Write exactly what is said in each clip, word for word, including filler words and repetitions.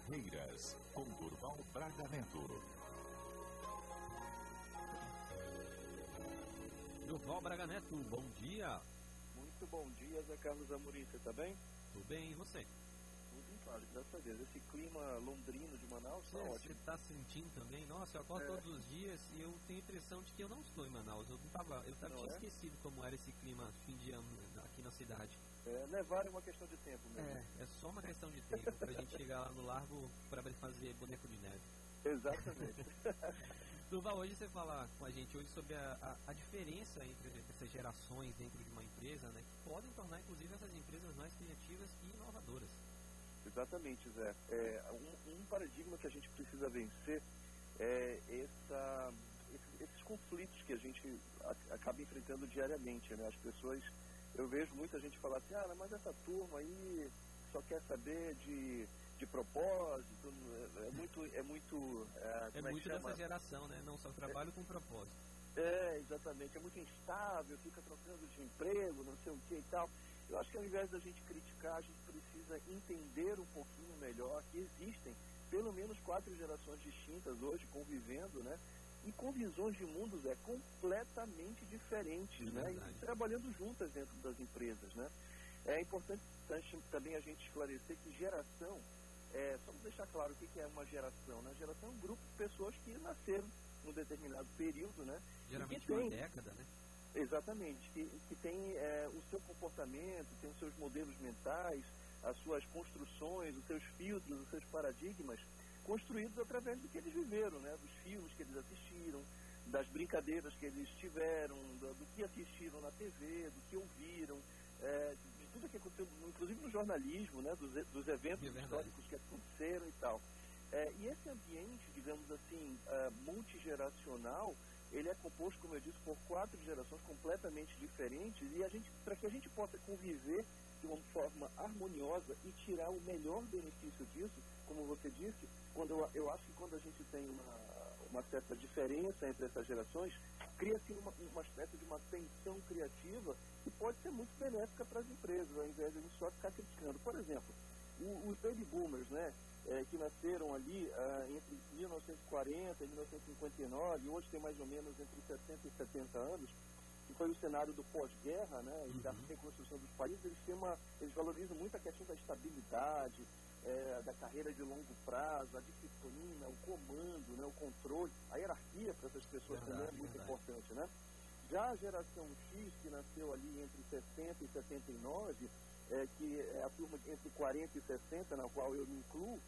Barreiras, com Durval Braga Neto. Durval Braga Neto, bom dia. Muito bom dia, Zé Carlos Amorim, você tá bem? Tudo bem, e você? Tudo em paz, graças a Deus. Esse clima londrino de Manaus tá Você ótimo. Você tá sentindo também? Nossa, eu acordo É. todos os dias e eu tenho a impressão de que eu não estou em Manaus. Eu não tava, eu tava, Não tinha é? esquecido como era esse clima fim de ano aqui na cidade. É, nevar é uma questão de tempo mesmo. É, é só uma questão de tempo pra gente chegar lá no largo pra fazer boneco de neve. Exatamente. Durval, hoje você fala com a gente hoje sobre a, a, a diferença entre essas gerações dentro de uma empresa, né, que podem tornar inclusive essas empresas mais criativas e inovadoras. Exatamente, Zé. É, um, um paradigma que a gente precisa vencer é essa, esses, esses conflitos que a gente a, acaba enfrentando diariamente, né? As pessoas, eu vejo muita gente falar assim, ah, mas essa turma aí só quer saber de, de propósito, é muito... É muito, é, é muito dessa geração, né? Não só trabalho é, com propósito. É, exatamente. É muito instável, fica trocando de emprego, não sei o que e tal. Eu acho que ao invés da gente criticar, a gente precisa entender um pouquinho melhor que existem pelo menos quatro gerações distintas hoje convivendo, né? E com visões de mundos é completamente diferentes, né? E trabalhando juntas dentro das empresas, né? É importante também a gente esclarecer que geração, é, só para deixar claro o que é uma geração, né? Geração é um grupo de pessoas que nasceram num determinado período, né? Geralmente tem, uma década, né? Exatamente, que, que tem é, o seu comportamento, tem os seus modelos mentais, as suas construções, os seus filtros, os seus paradigmas, construídos através do que eles viveram, né? Dos filmes que eles assistiram, das brincadeiras que eles tiveram, do, do que assistiram na T V, do que ouviram, é, de tudo que aconteceu, inclusive no jornalismo, né? Dos, dos eventos é históricos que aconteceram e tal. É, e esse ambiente, digamos assim, uh, multigeracional, ele é composto, como eu disse, por quatro gerações completamente diferentes e a gente, para que a gente possa conviver de uma forma harmoniosa e tirar o melhor benefício disso, como você disse, quando eu, eu acho que quando a gente tem uma, uma certa diferença entre essas gerações, cria-se uma, uma espécie de uma tensão criativa que pode ser muito benéfica para as empresas, ao invés de a gente só ficar criticando. Por exemplo, o, os baby boomers, né? É, que nasceram ali ah, entre mil novecentos e quarenta e mil novecentos e cinquenta e nove, hoje tem mais ou menos entre sessenta e setenta anos, que foi o cenário do pós-guerra, né, e da reconstrução dos países. Eles, têm uma, eles valorizam muito a questão da estabilidade, é, da carreira de longo prazo, a disciplina, o comando, né, o controle, a hierarquia para essas pessoas verdade, também é muito verdade. importante, né? Já a geração X, que nasceu ali entre sessenta e setenta e nove, é, que é a turma entre quarenta e sessenta, na qual eu me incluo,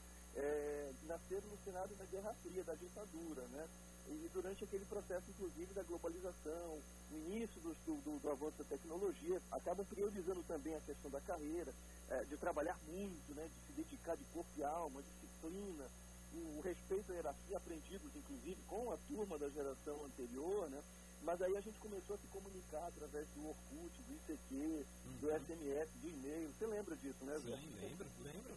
É, nasceram no cenário da Guerra Fria, da ditadura, né? E durante aquele processo, inclusive, da globalização, o início do, do, do avanço da tecnologia, acabam priorizando também a questão da carreira, é, de trabalhar muito, né? De se dedicar de corpo e alma, disciplina, o, o respeito à hierarquia, aprendidos, inclusive, com a turma da geração anterior, né? Mas aí a gente começou a se comunicar através do Orkut, do I C Q, uhum. do S M S, do e-mail. Você lembra disso, né, Zé? Sim, lembro, lembro.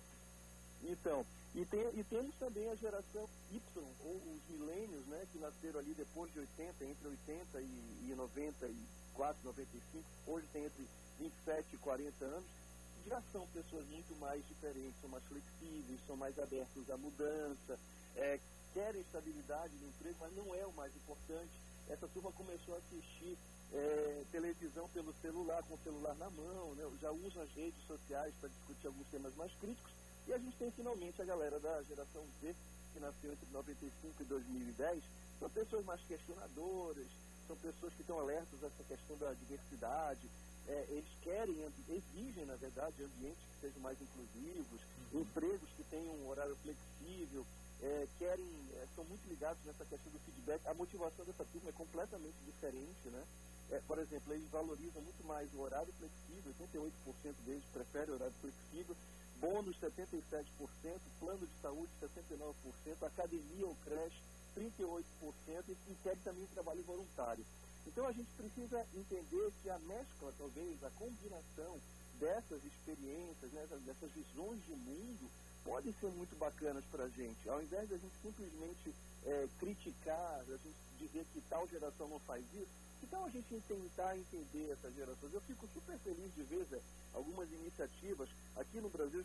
Então, e, tem, e temos também a geração Y, ou os milênios, né, que nasceram ali depois de oitenta, entre oitenta e, e noventa e quatro, noventa e cinco, hoje tem entre vinte e sete e quarenta anos, já são pessoas muito mais diferentes, são mais flexíveis, são mais abertos à mudança, é, querem estabilidade no emprego, mas não é o mais importante. Essa turma começou a assistir é, televisão pelo celular, com o celular na mão, né, já usam as redes sociais para discutir alguns temas mais críticos. E a gente tem finalmente a galera da geração Z, que nasceu entre noventa e cinco e dois mil e dez, são pessoas mais questionadoras, são pessoas que estão alertas a essa questão da diversidade, é, eles querem, exigem, na verdade, ambientes que sejam mais inclusivos, uhum. empregos que tenham um horário flexível, é, querem, é, são muito ligados nessa questão do feedback. A motivação dessa turma é completamente diferente, né? É, por exemplo, eles valorizam muito mais o horário flexível, oitenta e oito por cento deles preferem o horário flexível, bônus setenta e sete por cento, plano de saúde sessenta e nove por cento, academia ou creche trinta e oito por cento e quer também trabalho voluntário. Então a gente precisa entender que a mescla, talvez, a combinação dessas experiências, né, dessas visões de mundo, podem ser muito bacanas para a gente. Ao invés de a gente simplesmente é, criticar, a gente dizer que tal geração não faz isso, então a gente tentar entender essas gerações. Eu fico super feliz de ver, Zé, algumas iniciativas. Aqui no Brasil já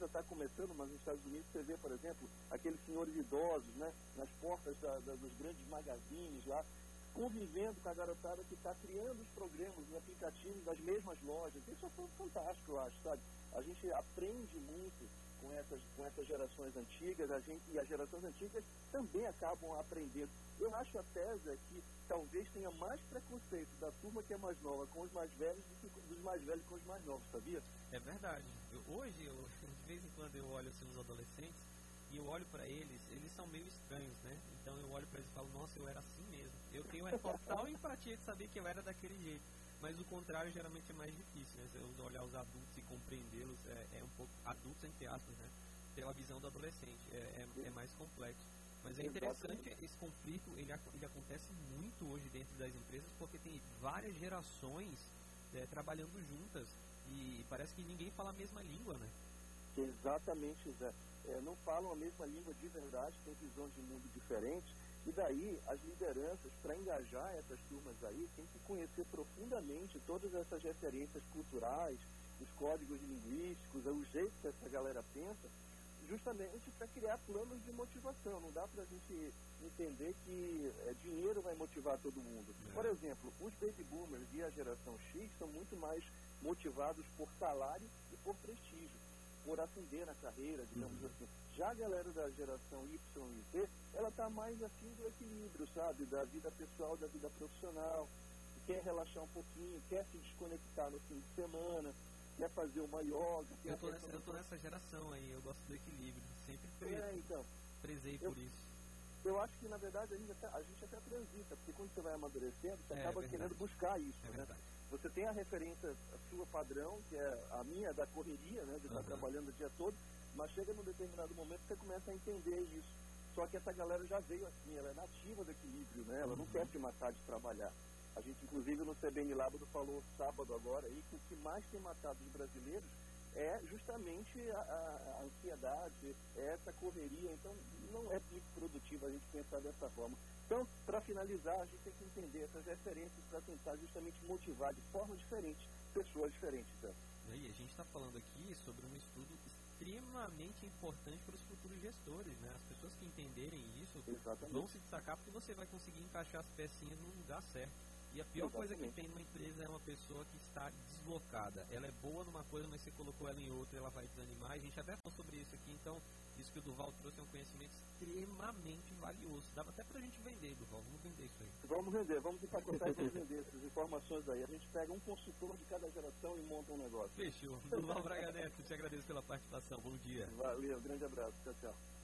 ainda está começando, mas nos Estados Unidos você vê, por exemplo, aqueles senhores idosos, né, nas portas da, da, dos grandes magazines lá, convivendo com a garotada que está criando os programas, os aplicativos das mesmas lojas. Isso é fantástico, eu acho, sabe? A gente aprende muito com essas, com essas gerações antigas, a gente, e as gerações antigas também acabam aprendendo. Eu acho até, Zé, que talvez tenha mais preconceito da turma que é mais nova com os mais velhos do que dos mais velhos com os mais novos, sabia? É verdade. Eu, hoje, eu, de vez em quando eu olho assim, os adolescentes e eu olho para eles, eles são meio estranhos, né? Então eu olho para eles e falo, nossa, eu era assim mesmo. Eu tenho a total empatia de saber que eu era daquele jeito. Mas o contrário geralmente é mais difícil, né? Você olhar os adultos e compreendê-los é, é um pouco, adultos entre aspas, né? Pela visão do adolescente, é, é, é mais complexo. Mas é interessante esse conflito, ele, ele acontece muito hoje dentro das empresas, porque tem várias gerações é, trabalhando juntas e parece que ninguém fala a mesma língua, né? Exatamente, Zé. É, não falam a mesma língua de verdade, têm visões de mundo diferentes, e daí as lideranças, para engajar essas turmas aí, tem que conhecer profundamente todas essas referências culturais, os códigos linguísticos, o jeito que essa galera pensa, justamente para criar planos de motivação. Não dá para a gente entender que é, dinheiro vai motivar todo mundo. É. Por exemplo, os baby boomers e a geração X são muito mais motivados por salário e por prestígio, por ascender na carreira, digamos uhum. assim. Já a galera da geração Y e Z, ela está mais afim do equilíbrio, sabe? Da vida pessoal, da vida profissional, quer relaxar um pouquinho, quer se desconectar no fim de semana, quer fazer uma yoga. Eu tô, nessa, eu tô nessa geração aí, eu gosto do equilíbrio, sempre pre é, então, prezei eu, por isso. Eu acho que, na verdade, a gente até, a gente até transita, porque quando você vai amadurecendo, você é, acaba é querendo buscar isso, é né? Verdade. Você tem a referência a sua padrão, que é a minha da correria, né, de estar uhum. trabalhando o dia todo, mas chega num determinado momento que você começa a entender isso. Só que essa galera já veio assim, ela é nativa do equilíbrio, né? Ela uhum. não quer se matar de trabalhar. A gente, inclusive, no C B N Lábado falou sábado agora aí que o que mais tem matado os brasileiros é justamente a, a, a ansiedade, é essa correria. Então, não é muito produtivo a gente pensar dessa forma. Então, para finalizar, a gente tem que entender essas referências para tentar justamente motivar de forma diferente pessoas diferentes. Tá? E aí, a gente está falando aqui sobre um estudo extremamente importante para os futuros gestores, né? As pessoas que entenderem isso Exatamente. Vão se destacar porque você vai conseguir encaixar as pecinhas no lugar certo. E a pior Exatamente. Coisa que tem numa empresa é uma pessoa que está deslocada. Ela é boa numa coisa, mas você colocou ela em outra, ela vai desanimar. A gente até falou sobre isso aqui, então isso que o Durval trouxe é um conhecimento extremamente valioso. Dava até pra gente vender, Durval. Vamos vender isso aí. Vamos vender, vamos empacotar e vamos vender essas informações aí. A gente pega um consultor de cada geração e monta um negócio. Fechou. Durval Braga Neto, te agradeço pela participação. Bom dia. Valeu, grande abraço. Tchau, tchau.